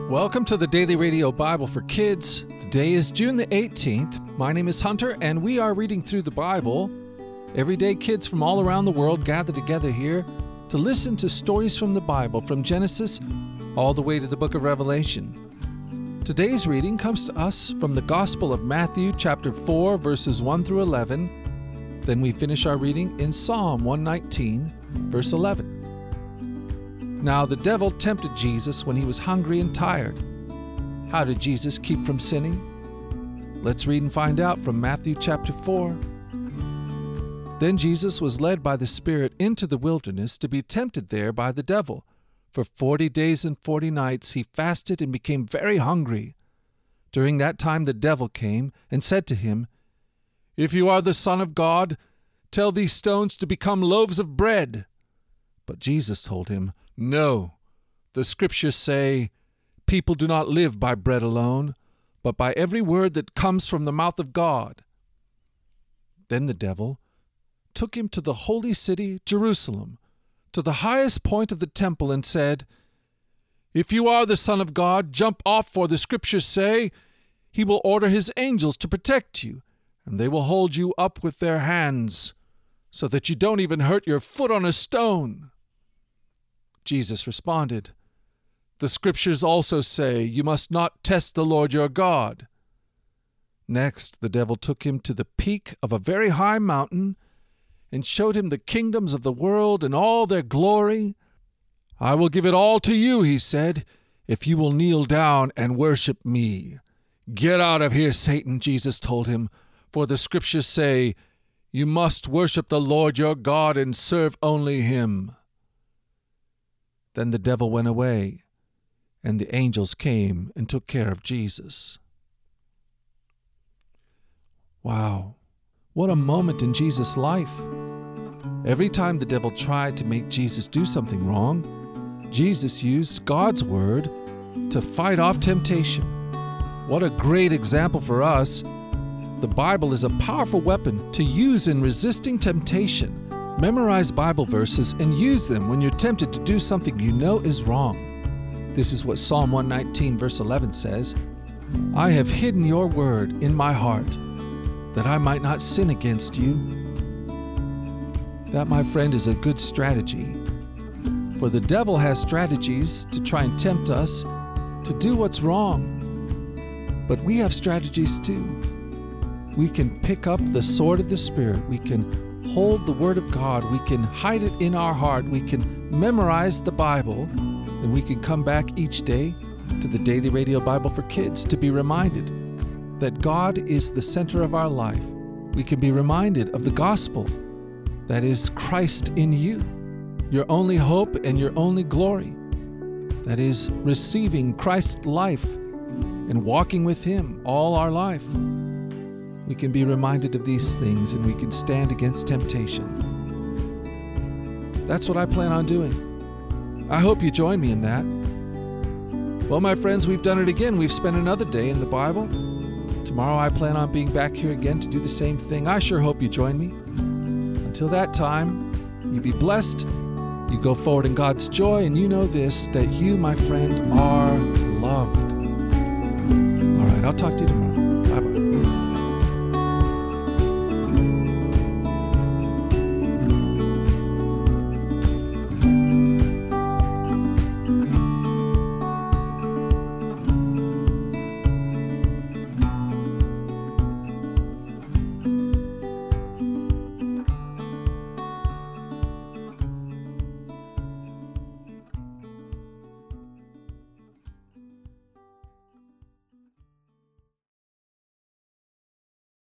Welcome to the Daily Radio Bible for Kids. Today is June the 18th. My name is Hunter, and we are reading through the Bible. Every day, kids from all around the world gather together here to listen to stories from the Bible, from Genesis all the way to the book of Revelation. Today's reading comes to us from the Gospel of Matthew, chapter 4, verses 1 through 11. Then we finish our reading in Psalm 119, verse 11. Now the devil tempted Jesus when he was hungry and tired. How did Jesus keep from sinning? Let's read and find out from Matthew chapter 4. Then Jesus was led by the Spirit into the wilderness to be tempted there by the devil. For 40 days and 40 nights he fasted and became very hungry. During that time the devil came and said to him, "If you are the Son of God, tell these stones to become loaves of bread." But Jesus told him, "No, the Scriptures say, people do not live by bread alone, but by every word that comes from the mouth of God." Then the devil took him to the holy city, Jerusalem, to the highest point of the temple, and said, "If you are the Son of God, jump off, for the Scriptures say, He will order His angels to protect you, and they will hold you up with their hands, so that you don't even hurt your foot on a stone." Jesus responded, "The Scriptures also say, you must not test the Lord your God." Next, the devil took him to the peak of a very high mountain and showed him the kingdoms of the world and all their glory. "I will give it all to you," he said, "if you will kneel down and worship me." "Get out of here, Satan," Jesus told him, "for the Scriptures say, you must worship the Lord your God and serve only Him." Then the devil went away, and the angels came and took care of Jesus. Wow, what a moment in Jesus' life. Every time the devil tried to make Jesus do something wrong, Jesus used God's word to fight off temptation. What a great example for us. The Bible is a powerful weapon to use in resisting temptation. Memorize Bible verses and use them when you're tempted to do something you know is wrong. This is what Psalm 119 verse 11 says, "I have hidden your word in my heart, that I might not sin against you." That, my friend, is a good strategy. For the devil has strategies to try and tempt us to do what's wrong. But we have strategies too. We can pick up the sword of the Spirit. We can hold the Word of God. We can hide it in our heart. We can memorize the Bible. And we can come back each day to the Daily Radio Bible for Kids to be reminded that God is the center of our life. We can be reminded of the gospel, that is Christ in you, your only hope and your only glory. That is receiving Christ's life and walking with Him all our life. We can be reminded of these things, and we can stand against temptation. That's what I plan on doing. I hope you join me in that. Well, my friends, we've done it again. We've spent another day in the Bible. Tomorrow I plan on being back here again to do the same thing. I sure hope you join me. Until that time, you be blessed. You go forward in God's joy, and you know this, that you, my friend, are loved. All right, I'll talk to you tomorrow. Bye-bye.